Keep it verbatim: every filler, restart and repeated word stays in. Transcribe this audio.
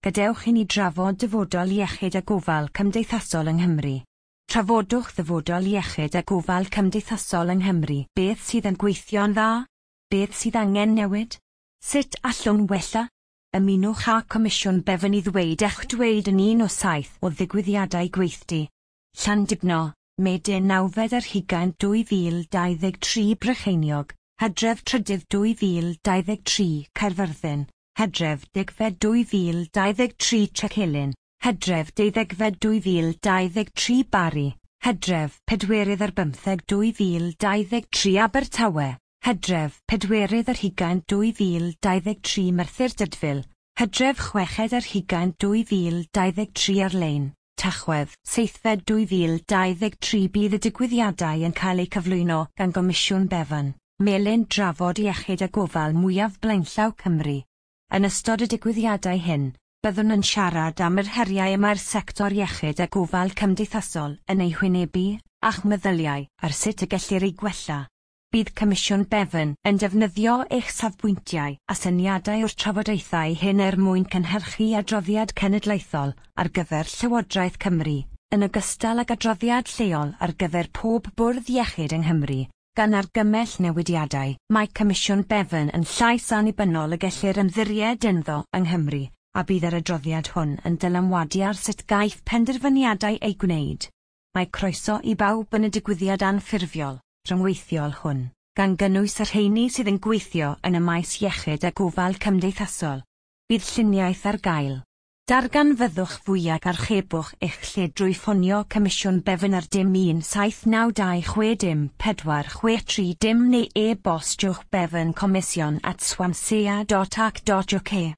Gadewch i ni drafod dyfodol iechyd a gofal cymdeithasol yng Nghymru. Trafodwch ddyfodol iechyd a gofal cymdeithasol yng Nghymru. Beth sydd yn gweithio'n dda? Beth sydd angen newid? Sut allwn wella? Ymunwch â Comisiwn Bevan i ddweud eich dweud yn un o saith o ddigwyddiadau gweithdi. Llandudno, Medi nawfed ar hugain dwy fil dau ddeg tri Brycheiniog, Hydref trydydd dwy fil dau ddeg tri Caerfyrddin, Hydref degfed dwy fil dau ddeg tri Trecelyn, Hydref deuddegfed dwy fil dau ddeg tri Bari, Hydref pedwerydd ar bymtheg dwy fil dau ddeg tri Abertawe, Hydref pedwerydd ar hugain dwy fil dau ddeg tri Merthyr Dydfil, Hydref chweched ar hugain dwy fil dau ddeg tri Ar-lein, Tachwedd seithfed dwy fil dau ddeg tri bydd y digwyddiadau yn cael eu cyflwyno gan Gomisiwn Bevan, melyn drafod iechyd a gofal mwyaf blaenllaw Cymru. Yn ystod y digwyddiadau hyn, byddwn yn siarad am yr heriau y mae'r sector iechyd a gofal cymdeithasol yn ei hwynebu a'ch meddyliau ar sut y gellir ei gwella. Bydd Comisiwn Bevan yn defnyddio eich safbwyntiau a syniadau o'r trafodaethau hyn er mwyn cynhyrchu adroddiad cenedlaethol ar gyfer Llywodraeth Cymru, yn ogystal ag adroddiad lleol ar gyfer pob bwrdd iechyd yng Nghymru, gan argymell newidiadau. Mae Comisiwn Bevan yn llais annibynnol y gellir ymddiried ynddo yng Nghymru, a bydd yr adroddiad hwn yn dylanwadu ar sut gaiff penderfyniadau ei gwneud. Mae croeso i bawb yn y digwyddiad anffurfiol, rhyngweithiol hwn, gan gynnwys yr rheini sydd yn gweithio yn y maes iechyd a gofal cymdeithasol. Bydd lluniaeth ar gael. Darganfyddwch fwyaf archebwch eich lle drwy ffonio Comisiwn Bevan ar dim un saith naw dau chwe dim pedwar chwe tri dim neu e-bostiwch bevan comision at swansea dot ac dot uk.